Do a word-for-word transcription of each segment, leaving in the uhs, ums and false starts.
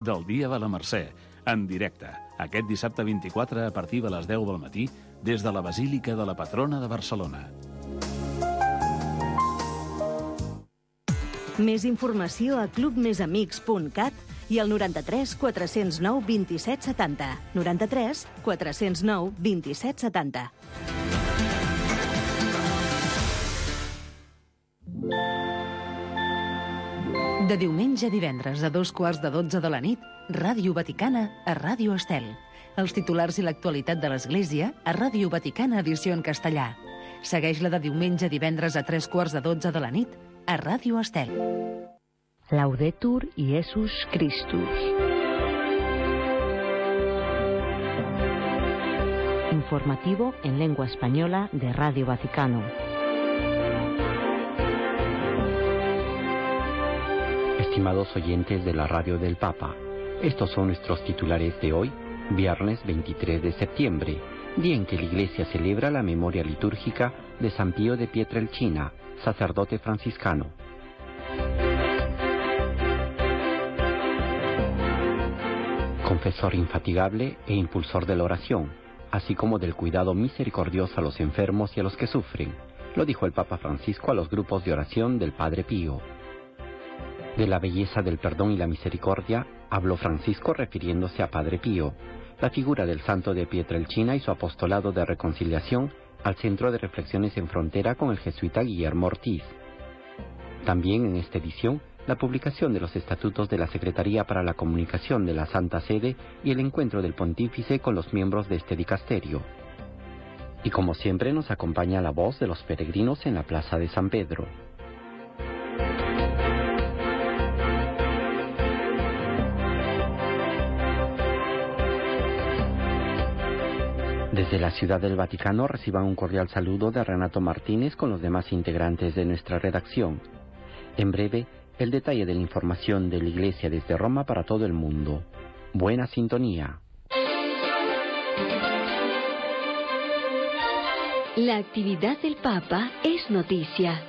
Del dia de la Mercè, en directe, aquest dissabte vint-i-quatre a partir de les deu del matí, des de la Basílica de la Patrona de Barcelona. Més informació a club més amics punt cat i al noranta-tres quatre-cents nou vint-i-set setanta. noranta-tres quatre-cents nou vint-i-set setanta. De diumenge a divendres a dos quarts de dotze de la nit, Ràdio Vaticana a Ràdio Estel. Els titulars i l'actualitat de l'Església a Ràdio Vaticana edició en castellà. Segueix-la de diumenge a divendres a tres quarts de dotze de la nit a Ràdio Estel. Laudetur Iesus Christus. Informativo en lengua española de Radio Vaticano. Estimados oyentes de la radio del Papa, estos son nuestros titulares de hoy, viernes veintitrés de septiembre, día en que la Iglesia celebra la memoria litúrgica de San Pío de Pietrelcina, sacerdote franciscano. Confesor infatigable e impulsor de la oración, así como del cuidado misericordioso a los enfermos y a los que sufren, lo dijo el Papa Francisco a los grupos de oración del Padre Pío. De la belleza del perdón y la misericordia habló Francisco refiriéndose a Padre Pío, la figura del santo de Pietrelcina y su apostolado de reconciliación al Centro de Reflexiones en Frontera con el jesuita Guillermo Ortiz. También en esta edición, la publicación de los estatutos de la Secretaría para la Comunicación de la Santa Sede y el encuentro del Pontífice con los miembros de este dicasterio. Y como siempre nos acompaña la voz de los peregrinos en la Plaza de San Pedro. Desde la Ciudad del Vaticano reciban un cordial saludo de Renato Martínez con los demás integrantes de nuestra redacción. En breve, el detalle de la información de la Iglesia desde Roma para todo el mundo. Buena sintonía. La actividad del Papa es noticia.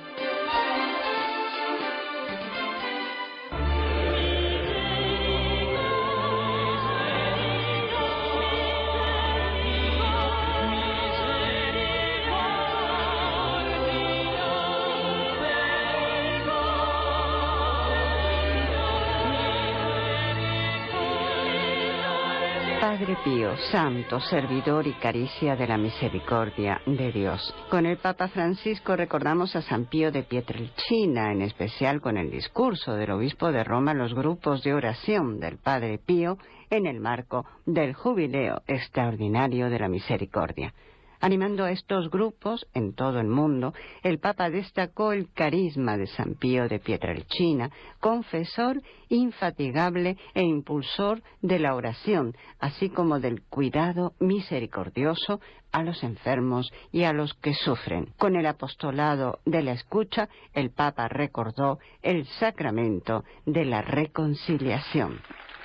Padre Pío, santo, servidor y caricia de la misericordia de Dios. Con el Papa Francisco recordamos a San Pío de Pietrelcina, en especial con el discurso del obispo de Roma en los grupos de oración del Padre Pío en el marco del Jubileo Extraordinario de la Misericordia. Animando a estos grupos en todo el mundo, el Papa destacó el carisma de San Pío de Pietrelcina, confesor infatigable e impulsor de la oración, así como del cuidado misericordioso a los enfermos y a los que sufren. Con el apostolado de la escucha, el Papa recordó el sacramento de la reconciliación.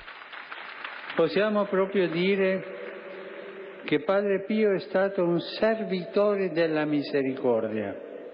Possiamo proprio dire che Padre Pio è stato un servitore della misericordia.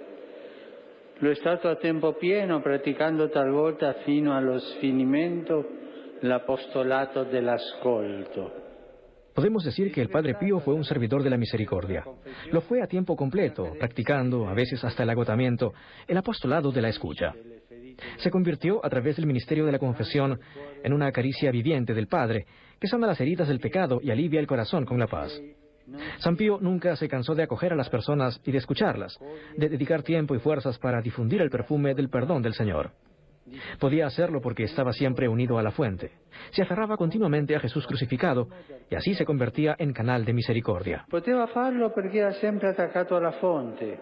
Lo è stato a tempo pieno, praticando talvolta fino allo sfinimento l'apostolato dell'ascolto. Podemos decir que el Padre Pío fue un servidor de la misericordia. Lo fue a tiempo completo, practicando, a veces hasta el agotamiento, el apostolado de la escucha. Se convirtió, a través del ministerio de la confesión, en una caricia viviente del Padre, que sana las heridas del pecado y alivia el corazón con la paz. San Pío nunca se cansó de acoger a las personas y de escucharlas, de dedicar tiempo y fuerzas para difundir el perfume del perdón del Señor. Podía hacerlo porque estaba siempre unido a la fuente. Se aferraba continuamente a Jesús crucificado y así se convertía en canal de misericordia. Poteva farlo perché era sempre attaccato alla fonte.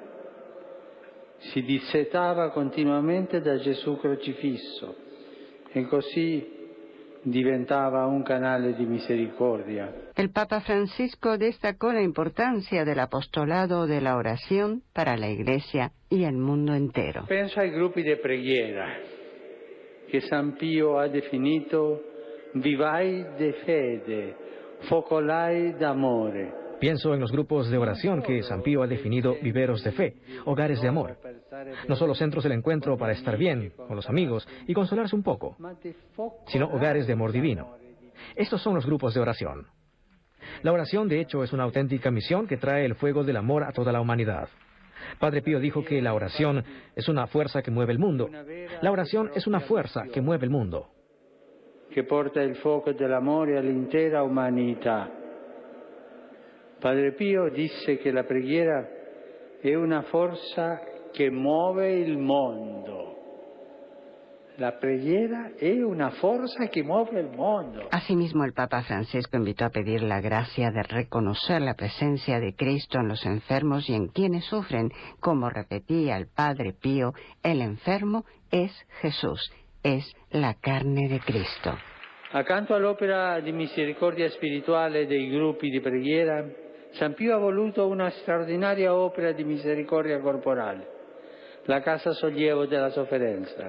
Si dissetava continuamente da Gesù crocifisso e così diventava un canale di misericordia. El Papa Francisco destacó la importancia del apostolado de la oración para la Iglesia y el mundo entero. Penso ai gruppi di preghiera che San Pio ha definito vivai de fede, focolai d'amore. Pienso en los grupos de oración que San Pío ha definido viveros de fe, hogares de amor. No solo centros del encuentro para estar bien con los amigos y consolarse un poco, sino hogares de amor divino. Estos son los grupos de oración. La oración, de hecho, es una auténtica misión que trae el fuego del amor a toda la humanidad. Padre Pío dijo que la oración es una fuerza que mueve el mundo. La oración es una fuerza que mueve el mundo. Que porta il fuoco dell'amore all'intera umanità. Padre Pio disse che la preghiera è una forza che muove il mondo. La preghiera è una forza che muove il mondo. Asimismo, el Papa Francisco invitó a pedir la gracia de reconocer la presencia de Cristo en los enfermos y en quienes sufren. Como repetía el Padre Pío, el enfermo es Jesús, es la carne de Cristo. Accanto all'opera di misericordia spirituale dei gruppi di preghiera, San Pio ha voluto una straordinaria opera di misericordia corporale, la Casa Sollievo della Sofferenza.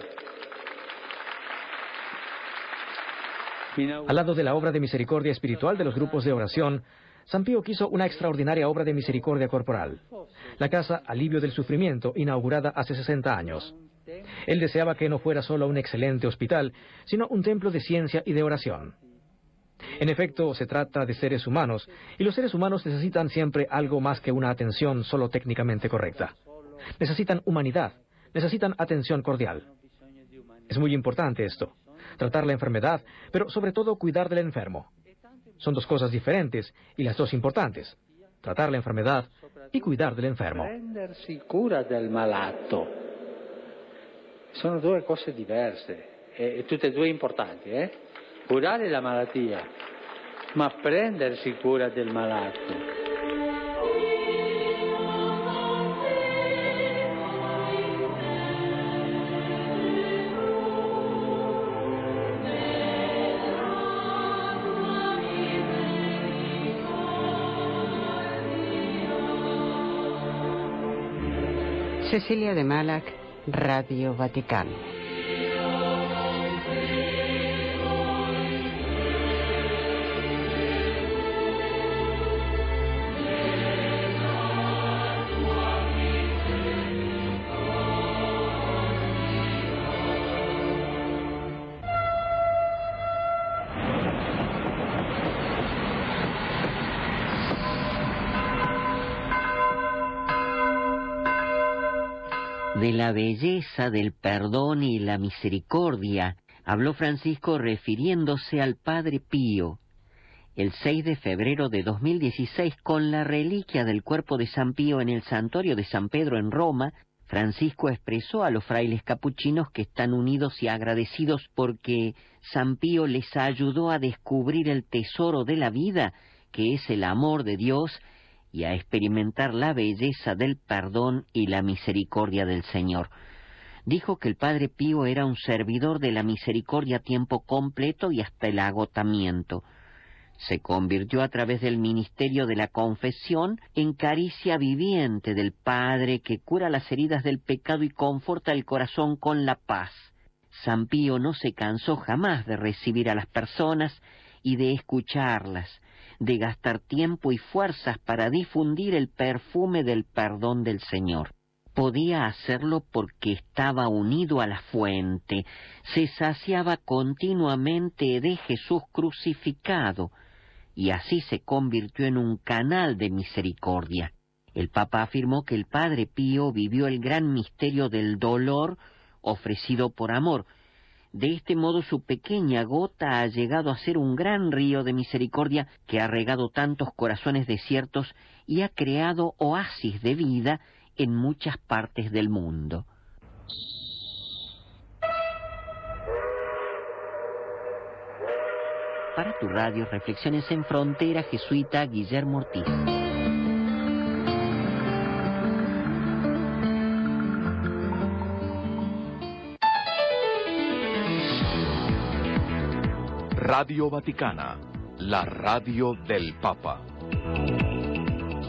Al lado de la obra de misericordia espiritual de los grupos de oración, San Pío quiso una extraordinaria obra de misericordia corporal, la Casa Alivio del Sufrimiento, inaugurada hace sesenta años. Él deseaba que no fuera solo un excelente hospital, sino un templo de ciencia y de oración. En efecto, se trata de seres humanos, y los seres humanos necesitan siempre algo más que una atención solo técnicamente correcta. Necesitan humanidad, necesitan atención cordial. Es muy importante esto. Tratar la enfermedad, pero sobre todo cuidar del enfermo. Son dos cosas diferentes y las dos importantes. Tratar la enfermedad y cuidar del enfermo. Prendersi cura del malato. Sono due cose diverse, e tutte e due importanti, eh? Curare la malattia, ma prendersi cura del malato. Cecilia de Malac, Radio Vaticano. De la belleza del perdón y la misericordia habló Francisco refiriéndose al Padre Pío. El seis de febrero de dos mil dieciséis, con la reliquia del cuerpo de San Pío en el santuario de San Pedro en Roma, Francisco expresó a los frailes capuchinos que están unidos y agradecidos porque San Pío les ayudó a descubrir el tesoro de la vida, que es el amor de Dios, y a experimentar la belleza del perdón y la misericordia del Señor. Dijo que el Padre Pío era un servidor de la misericordia a tiempo completo y hasta el agotamiento. Se convirtió a través del ministerio de la confesión en caricia viviente del Padre que cura las heridas del pecado y conforta el corazón con la paz. San Pío no se cansó jamás de recibir a las personas y de escucharlas, de gastar tiempo y fuerzas para difundir el perfume del perdón del Señor. Podía hacerlo porque estaba unido a la fuente, se saciaba continuamente de Jesús crucificado, y así se convirtió en un canal de misericordia. El Papa afirmó que el Padre Pío vivió el gran misterio del dolor ofrecido por amor. De este modo su pequeña gota ha llegado a ser un gran río de misericordia que ha regado tantos corazones desiertos y ha creado oasis de vida en muchas partes del mundo. Para tu radio, Reflexiones en Frontera, jesuita Guillermo Ortiz. Radio Vaticana, la radio del Papa.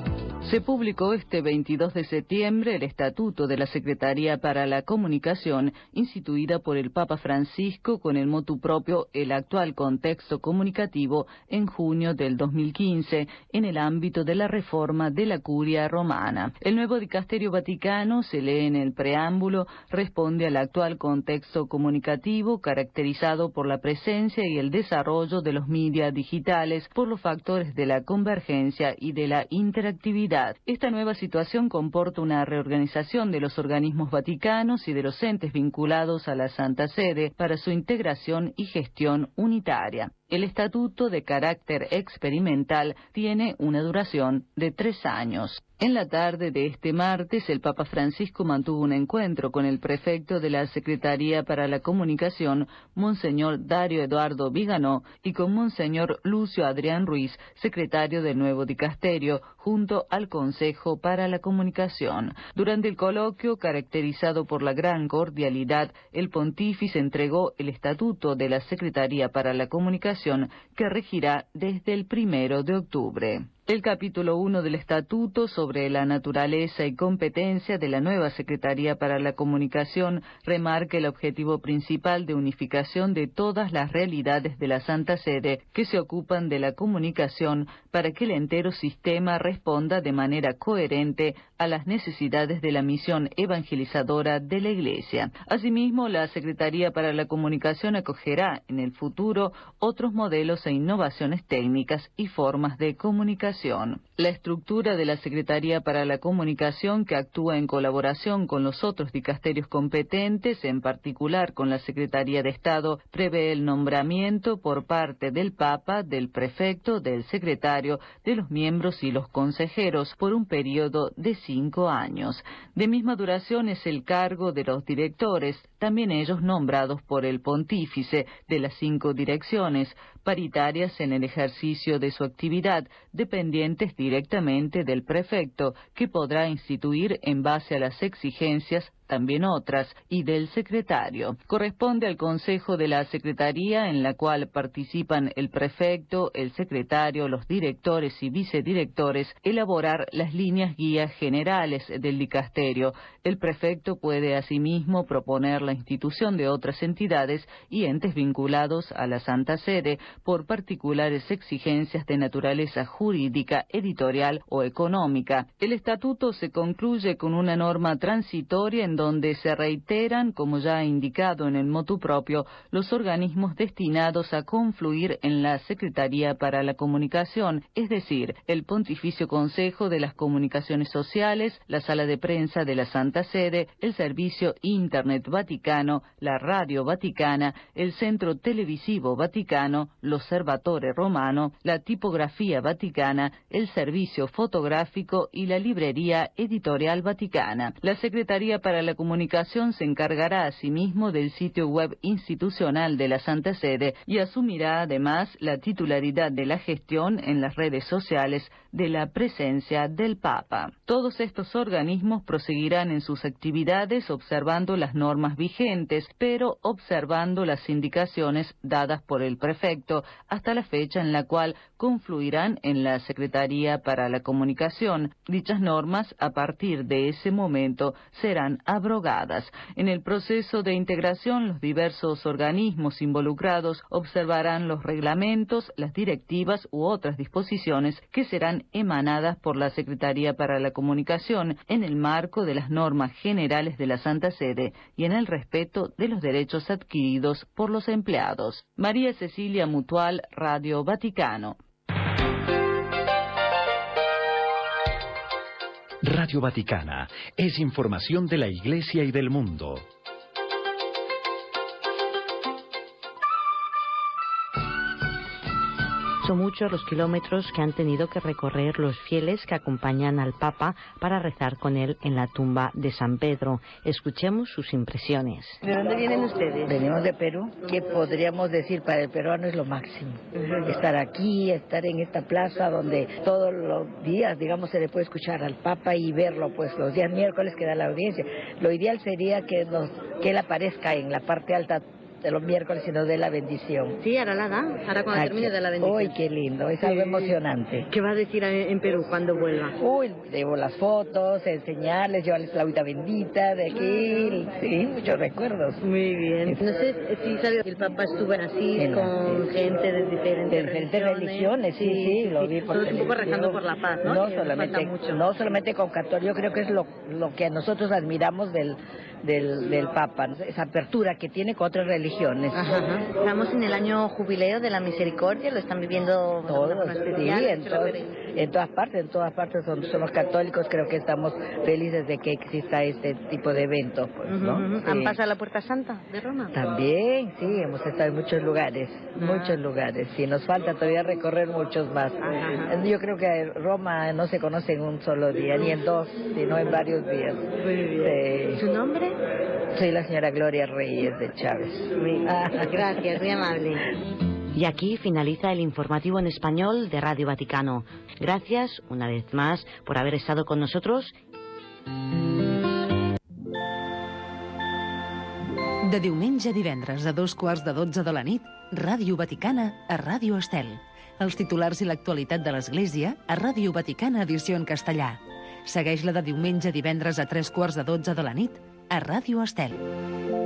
Se publicó este veintidós de septiembre el Estatuto de la Secretaría para la Comunicación, instituida por el Papa Francisco con el motu propio El actual contexto comunicativo en junio del dos mil quince, en el ámbito de la reforma de la Curia Romana. El nuevo dicasterio vaticano, se lee en el preámbulo, responde al actual contexto comunicativo caracterizado por la presencia y el desarrollo de los media digitales, por los factores de la convergencia y de la interactividad. Esta nueva situación comporta una reorganización de los organismos vaticanos y de los entes vinculados a la Santa Sede para su integración y gestión unitaria. El estatuto, de carácter experimental, tiene una duración de tres años. En la tarde de este martes, el Papa Francisco mantuvo un encuentro con el prefecto de la Secretaría para la Comunicación, Monseñor Dario Eduardo Viganó, y con Monseñor Lucio Adrián Ruiz, secretario del nuevo dicasterio, junto al Consejo para la Comunicación. Durante el coloquio, caracterizado por la gran cordialidad, el pontífice entregó el estatuto de la Secretaría para la Comunicación, que regirá desde el primero de octubre. El capítulo uno del Estatuto, sobre la naturaleza y competencia de la nueva Secretaría para la Comunicación, remarca el objetivo principal de unificación de todas las realidades de la Santa Sede que se ocupan de la comunicación para que el entero sistema responda de manera coherente a las necesidades de la misión evangelizadora de la Iglesia. Asimismo, la Secretaría para la Comunicación acogerá en el futuro otros modelos e innovaciones técnicas y formas de comunicación. La estructura de la Secretaría para la Comunicación, que actúa en colaboración con los otros dicasterios competentes, en particular con la Secretaría de Estado, prevé el nombramiento por parte del Papa, del prefecto, del secretario, de los miembros y los consejeros por un periodo de cinco años. De misma duración es el cargo de los directores, también ellos nombrados por el pontífice, de las cinco direcciones, paritarias en el ejercicio de su actividad, dependientes directamente del prefecto, que podrá instituir en base a las exigencias también otras, y del secretario. Corresponde al Consejo de la Secretaría, en la cual participan el prefecto, el secretario, los directores y vicedirectores, elaborar las líneas guías generales del dicasterio. El prefecto puede asimismo proponer la institución de otras entidades y entes vinculados a la Santa Sede por particulares exigencias de naturaleza jurídica, editorial o económica. El estatuto se concluye con una norma transitoria en donde se reiteran, como ya ha indicado en el motu propio, los organismos destinados a confluir en la Secretaría para la Comunicación, es decir, el Pontificio Consejo de las Comunicaciones Sociales, la Sala de Prensa de la Santa Sede, el Servicio Internet Vaticano, la Radio Vaticana, el Centro Televisivo Vaticano, l'Osservatore Romano, la Tipografía Vaticana, el Servicio Fotográfico y la Librería Editorial Vaticana. La Secretaría para la Comunicación se encargará asimismo del sitio web institucional de la Santa Sede y asumirá además la titularidad de la gestión en las redes sociales de la presencia del Papa. Todos estos organismos proseguirán en sus actividades observando las normas vigentes, pero observando las indicaciones dadas por el prefecto hasta la fecha en la cual confluirán en la Secretaría para la Comunicación. Dichas normas, a partir de ese momento, serán abrogadas. En el proceso de integración, los diversos organismos involucrados observarán los reglamentos, las directivas u otras disposiciones que serán emanadas por la Secretaría para la Comunicación en el marco de las normas generales de la Santa Sede y en el respeto de los derechos adquiridos por los empleados. María Cecilia Mutual, Radio Vaticano. Radio Vaticana es información de la Iglesia y del mundo. Son muchos los kilómetros que han tenido que recorrer los fieles que acompañan al Papa para rezar con él en la tumba de San Pedro. Escuchemos sus impresiones. ¿De dónde vienen ustedes? Venimos de Perú. ¿Qué podríamos decir? Para el peruano es lo máximo. Uh-huh. Estar aquí, estar en esta plaza donde todos los días, digamos, se le puede escuchar al Papa y verlo, pues los días miércoles que da la audiencia. Lo ideal sería que, nos, que él aparezca en la parte alta de los miércoles, sino de la bendición. Sí, ahora la da, ahora cuando Ah, termine de la bendición. Uy, qué lindo, es algo Sí. emocionante. ¿Qué va a decir en Perú cuando vuelva? Uy, llevo las fotos, enseñarles, llevarles la agüita bendita de aquí, sí, muchos recuerdos. Muy bien. No sé si sabía que el Papa estuvo en Asís En con Asís. gente de diferentes, De diferentes religiones, sí, sí, lo vi por Todos un poco televisión. rezando por la paz, ¿no? No Que nos solamente, falta mucho. no solamente con católicos, yo creo que es lo, lo que nosotros admiramos del, del, del Papa, ¿no? Esa apertura que tiene con otras religiones. Ajá, ajá. Estamos en el año jubileo de la misericordia, lo están viviendo de Todos, una forma sí, especial. en, todos- en todas partes, en todas partes donde somos católicos, creo que estamos felices de que exista este tipo de eventos, pues, ¿no? Ujú, ujú. Sí. ¿Han pasado la Puerta Santa de Roma? También, sí, hemos estado en muchos lugares, Ah. muchos lugares, y nos falta todavía recorrer muchos más. Ajá. Yo creo que Roma no se conoce en un solo día, ni en dos, sino en varios días. Muy bien. Sí. ¿Su nombre? Soy la señora Gloria Reyes de Chávez. Ah. Gracias, muy amable. Y aquí finaliza el informativo en español de Radio Vaticano. Gracias, una vez más, por haber estado con nosotros. De diumenge a divendres a dos quarts de dotze de la nit, Ràdio Vaticana a Ràdio Estel. Els titulars i l'actualitat de l'Església a Ràdio Vaticana edició en castellà. Segueix-la de diumenge a divendres a tres quarts de dotze de la nit a Ràdio Estel.